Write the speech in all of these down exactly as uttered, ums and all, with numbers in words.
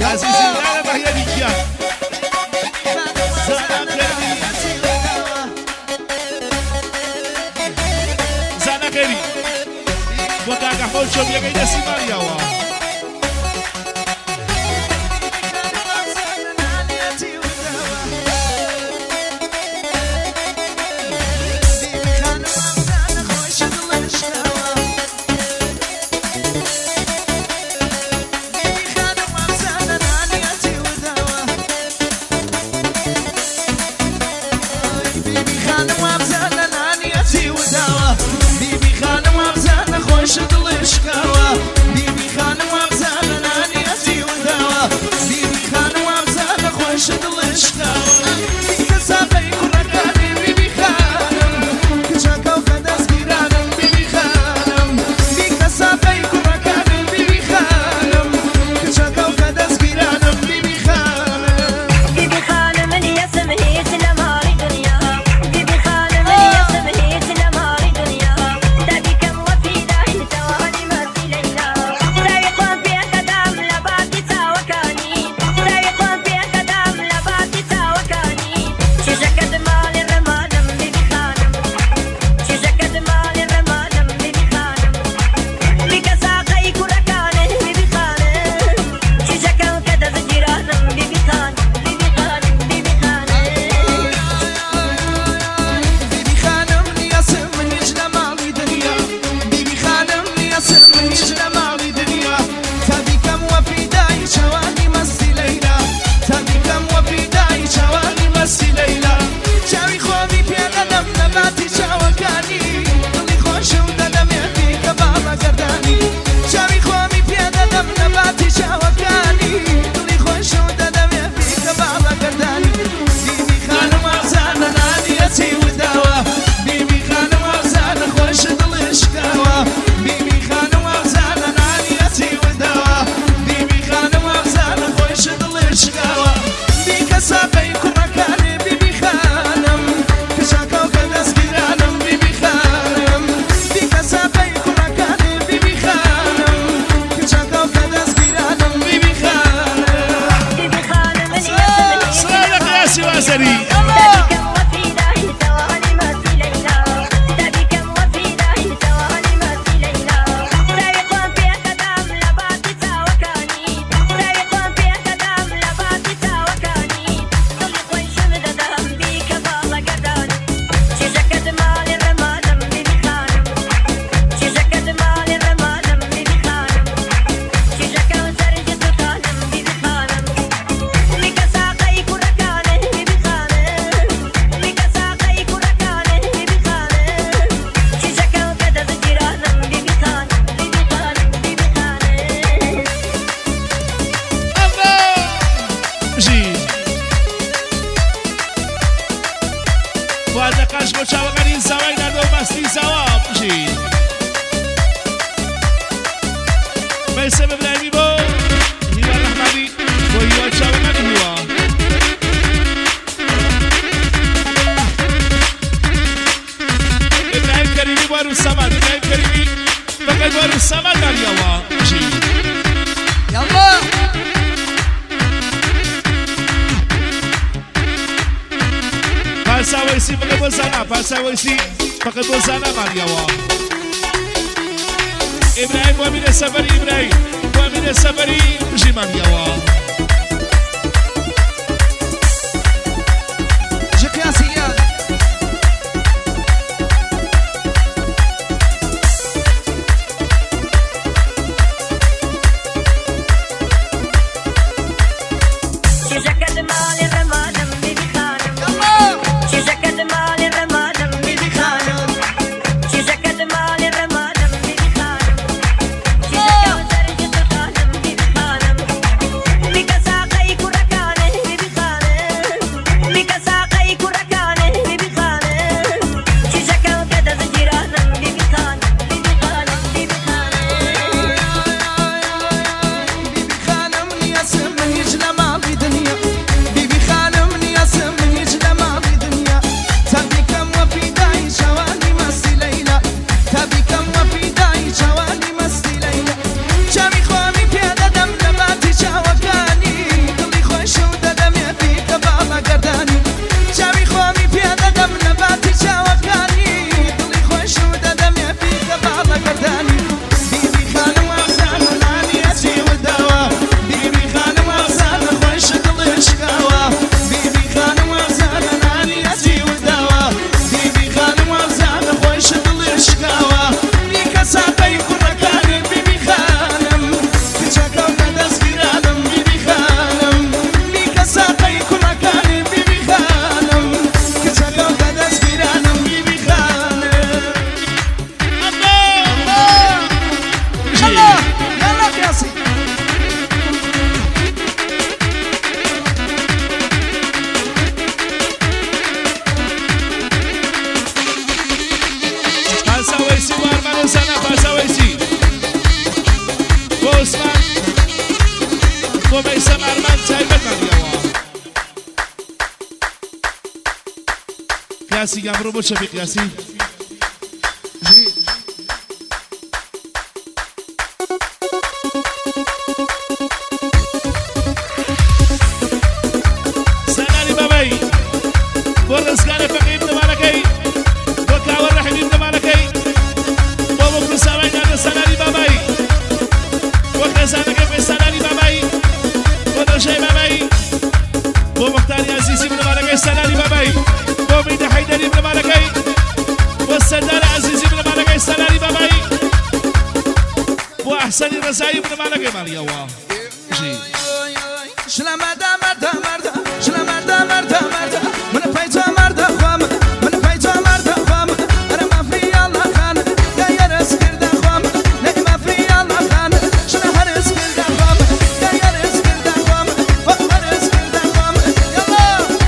عزیزی نه بحیه دیگیان زنم کردی زنم کردی مدعا حول شو بیا قیده سیمانی آوا إبراهيم وامين السفري إبراهيم وامين السفري جمال يوا جكاسيان بۆ مەیسەم ئارمان تایبەتمانیەوە قیاسی گامڕۆ بۆ چەبی قیاسی سەنانی بەبەی بۆ ڕزگارە فەقیر دەمانەکەی بۆ کاوە ڕەحیمی دەمانەکەی بۆ بۆ کوساوای نادە سەنانی بەبەی بۆ خێزانەکەی بێ سەنانی بەبەی بۆ دەژەی بەبەی بۆ مختاری عەزیزی بنەمانەکەی سەنانی بەبەی بۆ میدە حەیدەری بنەمانەکەی بۆ سەردار عەزیزی بنەمانەکەی سەنانی بەبەی بۆ ئەحسەنی ڕەزایی بنەمانەکەی ماڵیەوە شلا مردا مردا مردا شلا مردا مردا مردا من پیدا مردا خوام من پیدا مردا خوام انا ما في الله خان يا يا رزق دا خوام لا ما في الله خان شلا رزق دا خوام يا يا رزق دا خوام والله رزق دا خوام يلا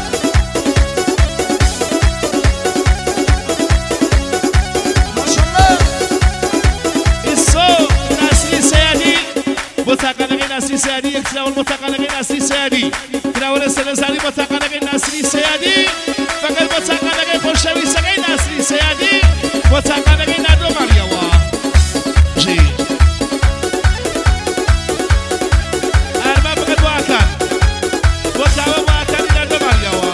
ما شاء الله الصوت ناسي سيادي متقنقي ناسي سيادي يكسر المتقنقي ناسي سيادي كراولا سلسالي متقنقي ناسي سيادي فقط متقنقي خوشوي سقي ناسي سيادي متقنقي نادو ماريوا جي أربعة فقط واكان وكاوا واكان نادو ماريوا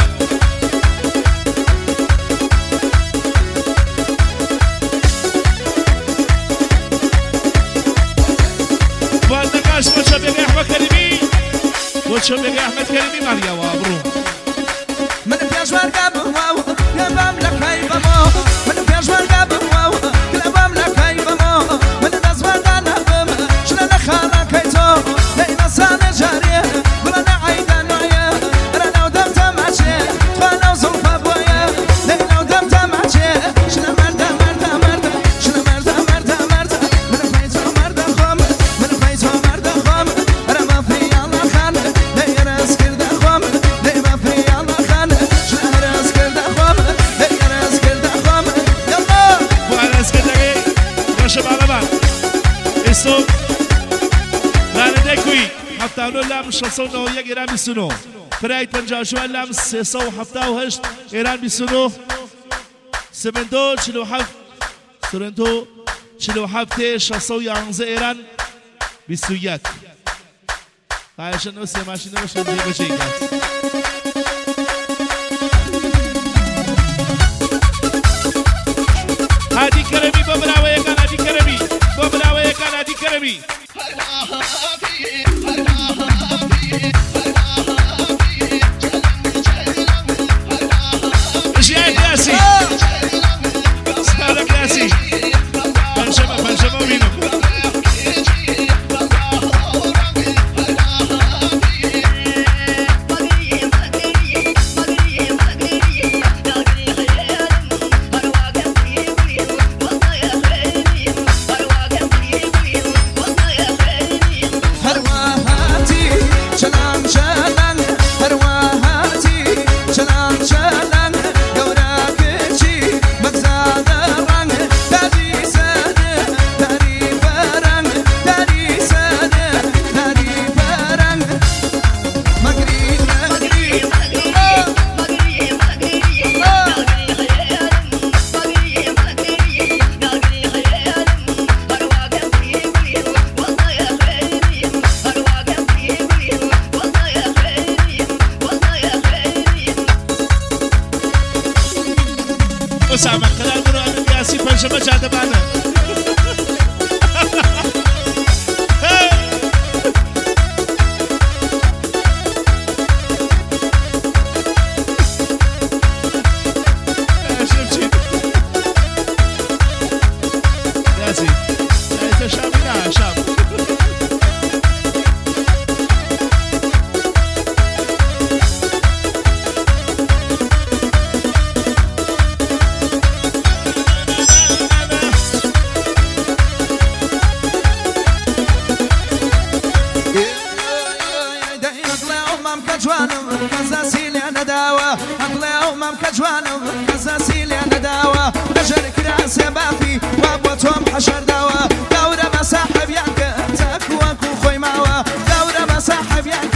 والنقاش وشبيك أحمد كريمي وشبيك أحمد كريمي ماريا وابرو من بياش ورقة واو كلام لك هاي بمو من بياش ورقة واو كلام لك هاي بمو من الناس وردانا بم شلنا خانا كيتو دايما سانا جاريه كلنا عيدا نويا رانا ودمت ماشي تخوانا وزوفا بويا لينا ودمت ماشي شنا مردا مردا مردا شنا مردا مردا مردا من بيتو مردا خوم من بيتو مردا خوم رانا في الله خان دايما رزق دا خوم دايما في الله خان شنا رزق دا خوم دايما رزق دا خوم يلا وأنا أسكتك وشب على بعض الصوت لا ندكوي حتى أقول لهم شصونا وياك إيران بيسونو فرايت بنجاشوا لهم سيسو حتى وهشت إيران بيسونو سبندو شلو حف سرندو شلو حفتي شصو يعنز إيران بيسويات عشان نوصل ماشينا مش نجيب شيكات هادي كرمي ببراوي كان هادي كرمي ببراوي كان هادي كرمي جاي قاسي سلام قاسي فنشمه فنشمه وينو أسامة كلام مرة أنا قاسي فنشمه جاده معنا قاسي أنت شامي لا شام جوانم كزاسي لي انا داوا اطلع امام كجوانم كزاسي لي انا داوا نجر كراسي بافي وابوتهم حشر داوا دورة مساحب ياك تاكوك وخوي معوا دورة مساحب ياك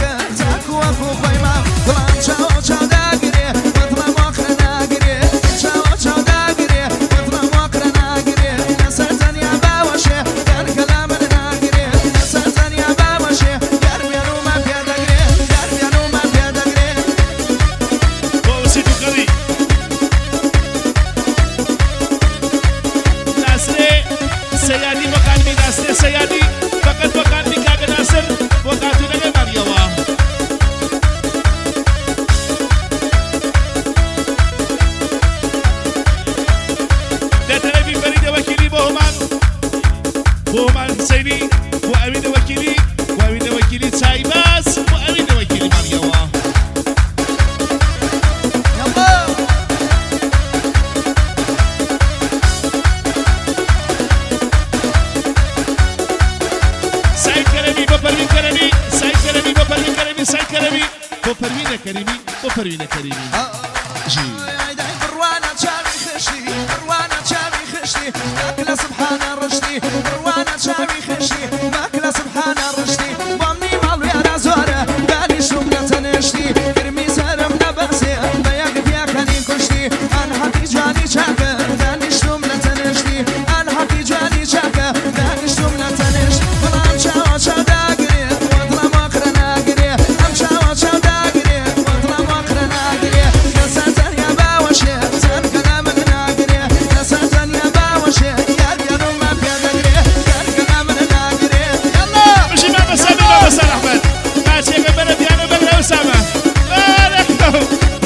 بۆ پەروینە کەریمی بۆ پەروینە کەریمی ژی بڕوانە چاوی خشتی بڕوانە چاوی خشتی ماکلە سبحانە ڕشتی بڕوانە چاوی خشتی ماکلە سبحانە ڕشتی بۆمی ماڵ یارە زۆرە دانیشتم لە تەنشتی گرمی سەرم نەبەسێ بە یەک پیاکەنی کوشتی ئەن حەقی جوانی چاکە دانیشتم لە تەنشتی ئەن حەقی جوانی چاکە دانیشتم لە تەنشت بەڵام چاوە چاو داگرێ وەدڵە ماکرە ناگرێ ئەم چاوە چاو داگرێ وەدڵە ماکرە ناگرێ لەسەر تەنیا باوەشێ چەند کەلا من ناگرێ لەسەر تەنیا باوەشێ یار گەڕومە پێدەگرێ یار کەلا من ناگرێ یەڵا بژی مامە سامی مامە سەر ئەحمەد کاچێکە بەرە پیانۆ بەگرە ئوسامە بارەکەو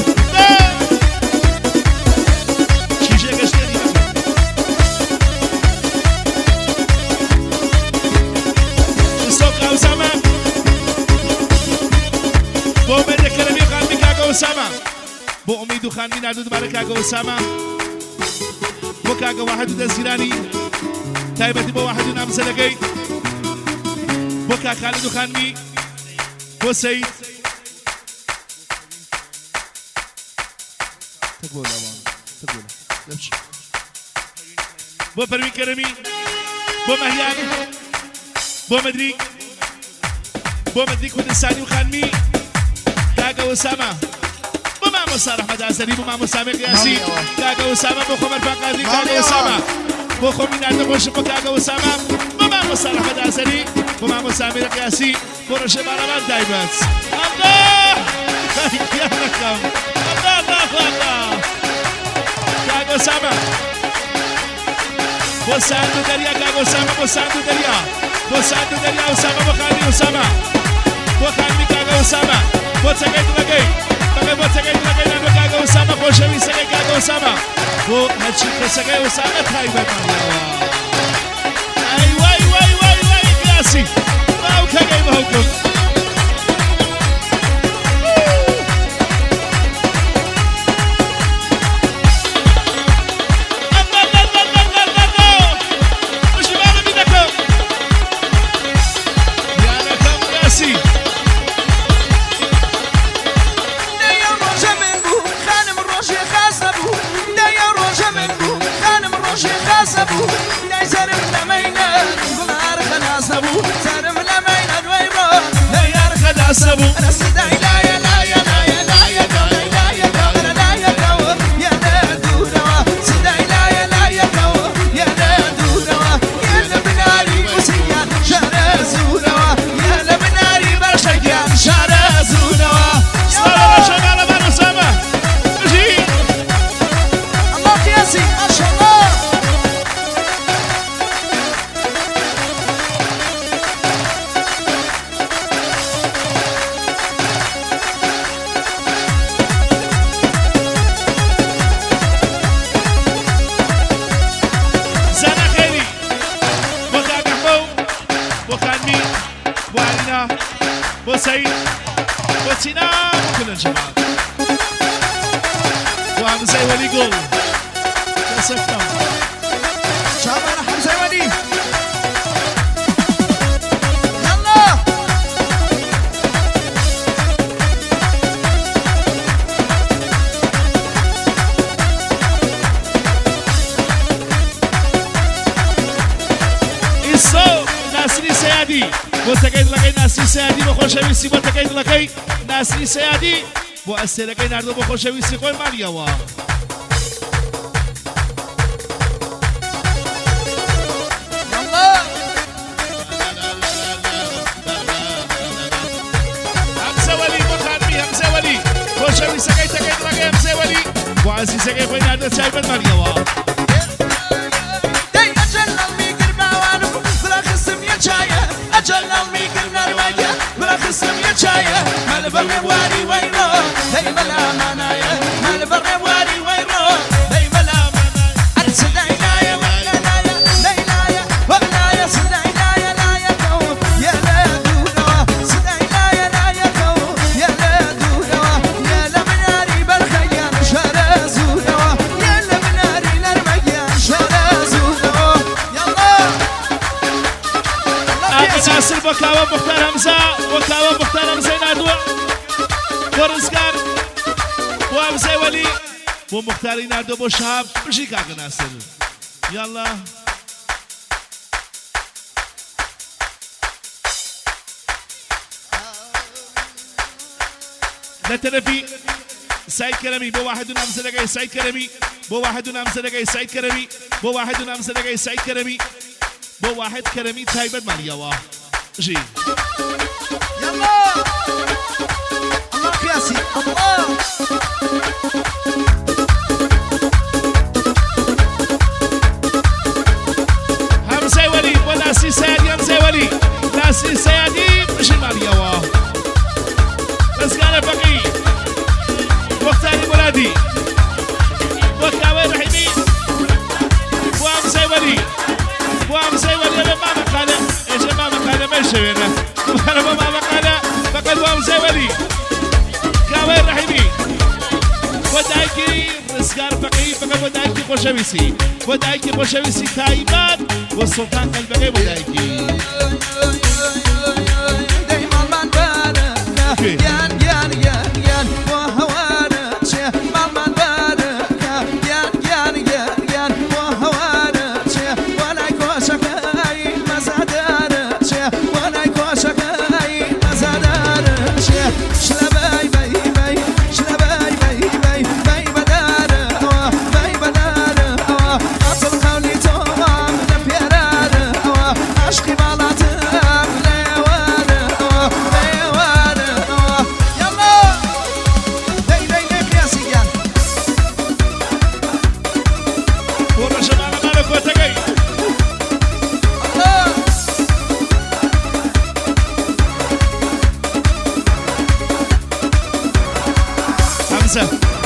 شیشێکە شتێنی ئوسۆکە ئوسامە بۆ ئومێدە کەرەمی خانمی کاکە ئوسامە بۆ ئومید و خانمی نردوو دوبارە کاکە ئوسامە بۆ کاکە واحد و دەستگیرانی تایبەتی بۆ واحد و نامزەلەکەی بۆ کاک خالید و خانمی بۆ سەید تەگۆ لاوان تەگۆ لەبچ بۆ پەروین کەرەمی بۆ مەهیان بۆ مەدریک بۆ مەدریک کوردستانی و خانمی کاکە ئوسامە بۆ مامۆستا ڕەحمەت ئازەری بۆ مامۆستامێ قیاسی کاکە ئوسامە بۆ خۆمەر پاقادری کاکە ئوسامە بۆ خۆمی ناردە خۆشم بۆ کاکە ئوسامە بۆ مامۆستا ڕەحمەت ئازەری بۆ مامۆستامێ قیاسی بۆ ڕەشە بارەمان تایبەت ئەڵڵاه یارەکەم ئەڵڵاه ئەڵڵاه ئەڵڵاه کاکە ئوسامە بۆ ساند و دەریا کاکە ئوسامە بۆ ساند و دەریا بۆ ساند و دەریا ئوسامە بۆ خانی ئوسامە بۆ خانمی کاکە ئوسامە بۆ چەکەی دڵەکەی بەڵێ بۆ چەکەی دڵەکەی نان بۆ کاکە ئوسامە خۆشەویستەکەی کاکە ئوسامە بۆ هەرچی کەسەکەی ئوسامە تایبەتمانیەوە ئەی وای وای وای وای قیاسی باوکەکەی بەهەوکم أنا سيداي لا يا لا يا لا يا لا يا لا لا يا لا لا يا كوا يا لا دوروا سيداي لا يا لا يا كوا يا لا دوروا يا لا بناري مسيان شهر زوروا يا لا بناري برشقيان شهر زوروا صلاة شغالة مع أسامة جي الله قياسي ما شاء الله بۆ سەید بۆ چینام كل الجماعة وحمزة ولي قول كسفنا شابر حمزة ولي يلا إيسو ناسري سيادي بۆ تەکەی دڵەکەی ناسری سەیادی بۆ خۆشەویستی بۆ تەکەی دڵەکەی ناسری سەیادی بۆ ئەستێرەکەی ناردووە بۆ خۆشەویستی خۆی ماریەوە هەمزە وەلی بۆ خانمی هەمزە وەلی خۆشەویستەکەی تەکەی دڵەکەی هەمزە وەلی بۆ عەزیزەکەی خۆی ناردە چایبەت ماریەوە أجل الميكر نرويجة بلا خصم يتشاية مال بري واري ويرو دايما لا منايا مال بري واري ويرو دايما لا منايا أرسداي لايا ولا لايا لايا ولا سداي لايا لايا كو يا لا دوروا سداي لايا لايا كو يا لا دوروا يا لا مناري بالخيان شارع زوروا يا لا مناري نرميان شارع زوروا يلا ناصر بكاوة مختار همزة بكاوة مختار همزة نادوة ورزگار بو همزه ولی بو مختاری نردو بو شهاب بشی کاک ناصر یالا لترفي سعيد كرمي بو واحد ونمسة لقاي سعيد كرمي بو واحد ونمسة لقاي سعيد كرمي بو واحد ونمسة لقاي سعيد كرمي بو واحد كرمي تايبت ماليا واه جي يلا الله قياسي الله همزة ولي ولا سي سيادي همزة ولي لا سي سيادي مش ماليا واه رزقار فقي وقتاني مرادي وكاوي رحيمي وام سيولي وام سيولي انا ما مقالة ايش ما مقالة ما يشوينا انا ما مقالة فقط وام سيولي كاوي رحيمي ودايكي رزقار فقي فقط ودايكي بوشويسي ودايكي بوشويسي تايبات والسلطان قلبي ودايكي دايما من بارك يان يان يان يان وهوانا شيء ماما بارك يان يان يان يان وهوانا شيء وانا يكوشك اي مزادار شيء وانا يكوشك اي مزادار شيء شلباي باي باي شلباي باي باي باي بدار باي بدار اصل خولي توام نبيرار عشقي بلاتك همزة